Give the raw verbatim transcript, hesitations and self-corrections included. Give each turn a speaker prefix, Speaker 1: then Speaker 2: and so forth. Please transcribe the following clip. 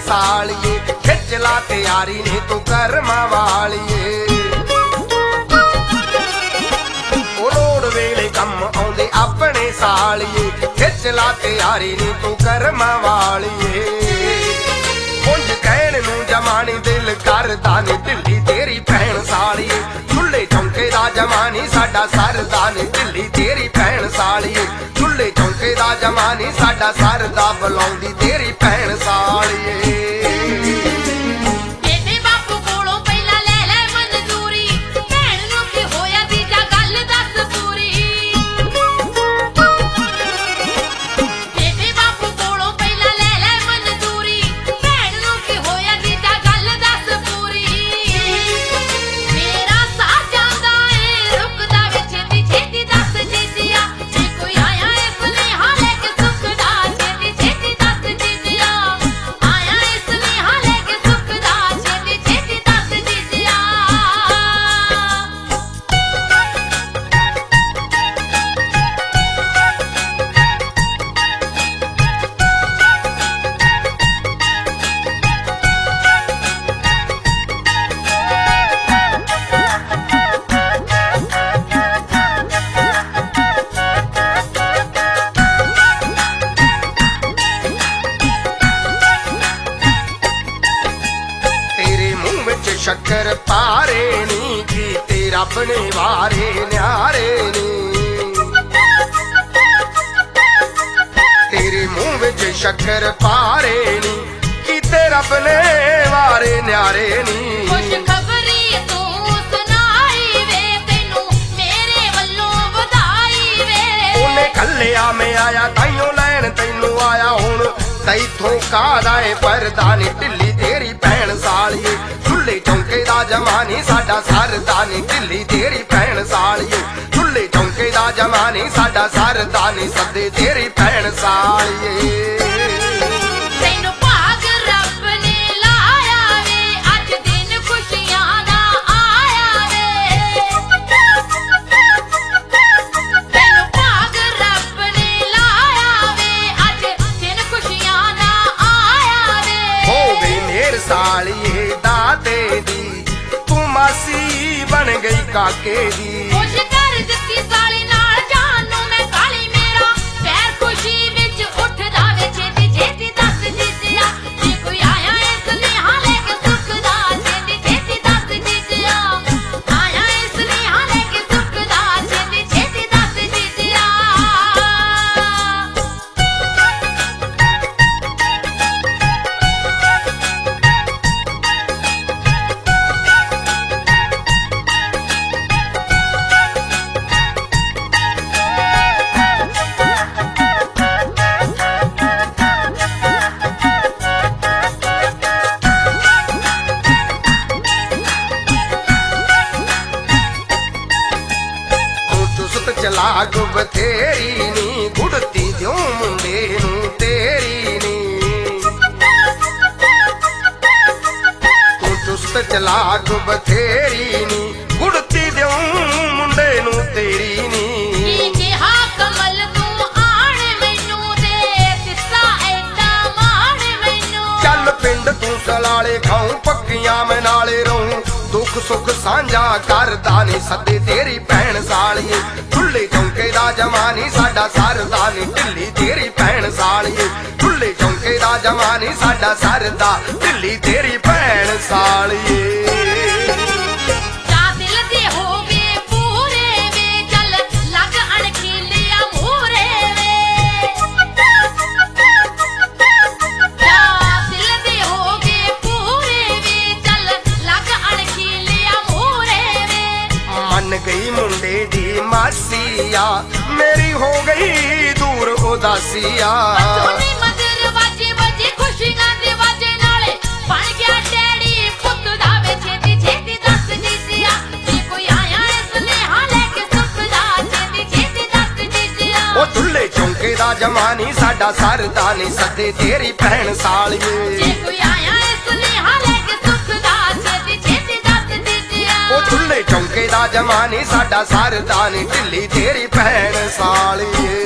Speaker 1: सालिए खिच ला तैयारी नी तू कर्मा वालिए ओ लोड़ वेले कम आउंदे अपने सालिए खिच ला तैयारी नी तू कर्मा वालिए उंज कहण नूं जमानी दिल करदा नी ढिल्ली तेरी भैण सालिए चुल्हे चौंके दा जमानी साडा सरदा नी ढिल्ली तेरी भैण सालिए चुल्हे चौंके दा जमानी साडा सरदा बुलाउंदी तेरी भैण सालिए शक्कर पारे नी कीते रब ने वारे न्यारे नी तेरे मुंह विच शक्कर पारे नी कीते रब ने वारे न्यारे नी
Speaker 2: खुशखबरी तू सुनाई वे तैनू मेरे वल्लों बधाई वे
Speaker 1: ओने खल्लिया मैं आया ताइयों लैन तैनू आया हुण तैथों कादा ए परदा नी ढिल्ली तेरी भैण सालिए चुल्हे चौंके दा जमानी साडा सरदा नी ढिल्ली तेरी भैण सालिए चुल्हे चौंके दा जमानी साडा सरदा नी सदे तेरी भैण सालिए सालिए दादे दी तू मासी बन गई काके दी
Speaker 2: खुश कर दित्ती साली नाल जान नूं मैं काली मेरा पैर खुशी विच उठदा वे छेती छेती दस जीजिया जे कोई आया इस नेहा लेके सुख दा छेती छेती दस जीजिया आया इस नेहा लेके सुख दा छेती छेती दस जीजिया
Speaker 1: चलाक बथेरी नी गुड़ती द्यों मुंडे नूं तेरी नी तू चुस्त चलाक बथेरी नी गुड़ती द्यों मुंडे नूं तेरी नी
Speaker 2: कमल तू आण मैनू दे दिता ऐदा मान मैनू
Speaker 1: चल पिंड तू सलाले खाऊं पक्कियां मैं नाले रहूं दुख सुख सांझा करदा नी सदे तेरी भैण सालिए चुल्हे चौंके दा जमानी साडा सरदा नी ढिल्ली तेरी भैण सालिए चुल्हे चौंके दा जमानी साडा सरदा ढिल्ली तेरी भैण सालिए गई मुंडे दी मासिया मेरी हो गई दूर उदासिया
Speaker 2: मदर वाजे वाजे खुशियां दे वाजे नाले बन गया डैडी पुत दा वे छेती छेती दस जीजिया जे कोई आया इस नेहा लेके सुख दा छेती छेती दस जीजिया
Speaker 1: ओ चुल्हे चौंके दा जमानी साडा सरदा नी सदे तेरी भैण सालिए
Speaker 2: जे कोई आया इस नेहा लेके सुख दा छेती छेती दस जीजिया
Speaker 1: ओ चुल्हे चौंके दा जमानी साडा सरदा नी ढिल्ली तेरी भैण सालिए।